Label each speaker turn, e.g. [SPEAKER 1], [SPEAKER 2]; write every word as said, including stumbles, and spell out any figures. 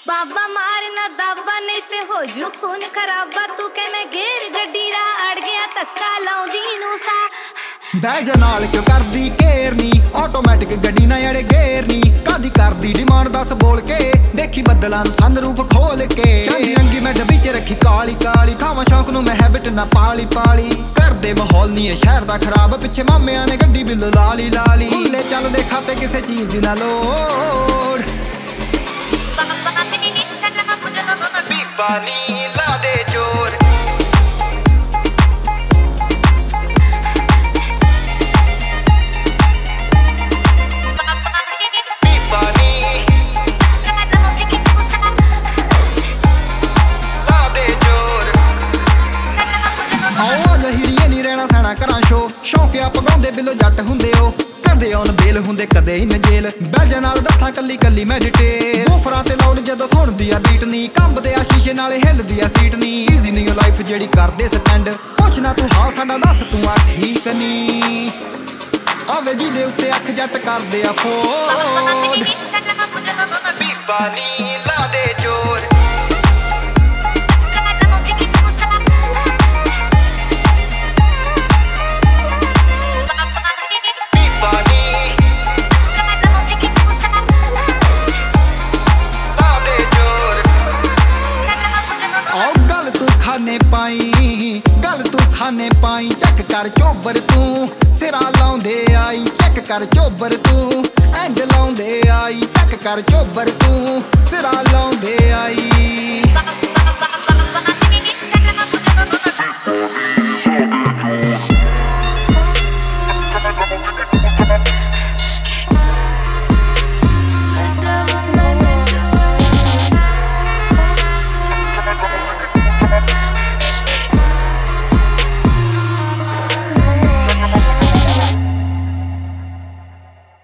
[SPEAKER 1] ਬਾਬਾ ਮਾਰਨਾ ਦਾਬਾ ਨਹੀਂ ਤੇ ਹੋ ਜੂ ਖੂਨ ਖਰਾਬਾ ਤੂੰ ਕਹਿੰਦਾ ਗੇਰ ਗੱਡੀ ਦਾ ਅੜ ਗਿਆ ਧੱਕਾ ਲਾਉਂਦੀ ਨੂੰ ਸਾ
[SPEAKER 2] ਬਹਿ ਜਾ ਨਾਲ ਕਿਉਂ ਕਰਦੀ ਕੇਰ ਨੀ ਆਟੋਮੈਟਿਕ ਗੱਡੀ ਨਾ ਅੜੇ ਗੇਰ ਨੀ ਕਾਦੀ ਕਰਦੀ ਡਿਮਾਂਡ ਦੱਸ ਬੋਲ ਕੇ ਦੇਖੀ ਬੱਦਲਾਂ ਨੂੰ ਸੰਰੂਫ ਖੋਲ ਕੇ ਚਾਂਦੀ ਰੰਗੀ ਮੈਂ ਡੱਬੀ ਚ ਰੱਖੀ ਕਾਲੀ ਕਾਲੀ ਖਾਵਾਂ ਸ਼ੌਕ ਨੂੰ ਮੈਂ ਹੈਬਿਟ ਨਾ ਪਾਲੀ ਪਾਲੀ ਕਰਦੇ ਮਾਹੌਲ ਨਹੀਂ ਇਹ ਸ਼ਹਿਰ ਦਾ ਖਰਾਬ ਪਿੱਛੇ ਮਾਮਿਆਂ ਨੇ ਗੱਡੀ ਬਿੱਲ ਲਾਲੀ ਲਾਲੀ ਖੁੱਲੇ ਚੱਲਦੇ ਖਾਤੇ ਕਿਸੇ ਚੀਜ਼ ਦੀ ਨਾ ਲੋੜ ਬੀਬਾ ਨੀ ਲਾ ਦੇ ਜੋਰ ਸ਼ੌਂਕਿਆ ਪਗਾਉਂਦੇ ਬਿੱਲੋ ਜੱਟ ਹੁੰਦੇ ਉਹ ਕਦੇ ਔਨ ਬੇਲ ਹੁੰਦੇ ਕਦੇ ਹੀ ਨਜੇਲ ਬੈਜਾਂ ਨਾਲ ਦੱਸਾਂ ਕੱਲੀ ਕੱਲੀ ਮੈਂ ਡਿਟੇਲ ਬੂਫਰਾਂ ਤੇ ਲਾਉਣ ਜਦੋਂ ਸੁਣਦੀ ਆ ਬੀਟ ਨੀ ਕੰਬਦੇ ਆ ਸ਼ੀਸ਼ੇ ਨਾਲੇ ਹਿੱਲਦੀ ਆ ਸੀਟ ਨੀ ਈਜ਼ੀ ਨੀ ਲਾਈਫ ਜਿਹੜੀ ਕਰਦੇ ਸਪੈਂਡ ਪੁੱਛਣਾ ਤੂੰ ਹਾਲ ਸਾਡਾ ਦੱਸ ਤੂੰ ਆ ਠੀਕ ਨੀ ਆਵੇ ਜੀ ਦੇ ਉੱਤੇ ਅੱਖ ਜੱਟ ਕਰਦੇ ਆ ਫੋੜ ਬੀਬਾ ਨੀ ਲਾ ਦੇ ਜੋਰ ਖਾਨੇ ਪਾਈ ਗੱਲ ਤੂੰ ਖਾਨੇ ਪਾਈ ਚੈੱਕ ਕਰ ਚੋਬਰ ਤੂੰ ਸਿਰਾ ਲਾਉਂਦੇ ਆਈ ਚੈੱਕ ਕਰ ਚੋਬਰ ਤੂੰ ਐਂਡ ਲਾਉਂਦੇ ਆਈ ਚੈੱਕ ਕਰ ਚੋਬਰ ਤੂੰ ਸਿਰਾ